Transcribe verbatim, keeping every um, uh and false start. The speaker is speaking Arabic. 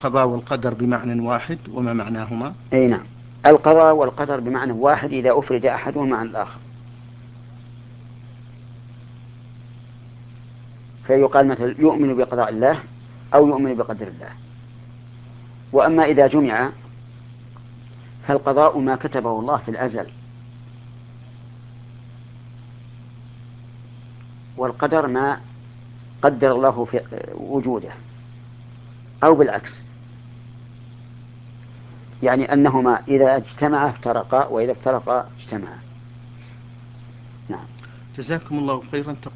القضاء والقدر بمعنى واحد وما معناهما؟ أي نعم، القضاء والقدر بمعنى واحد إذا أفرد أحدهما عن الآخر، فيقال مثلا يؤمن بقضاء الله أو يؤمن بقدر الله. وأما إذا جمع فالقضاء ما كتبه الله في الأزل، والقدر ما قدر الله في وجوده، أو بالعكس، يعني أنهما إذا اجتمعا افترقا وإذا افترقا اجتمعا. نعم. جزاكم الله خيرا.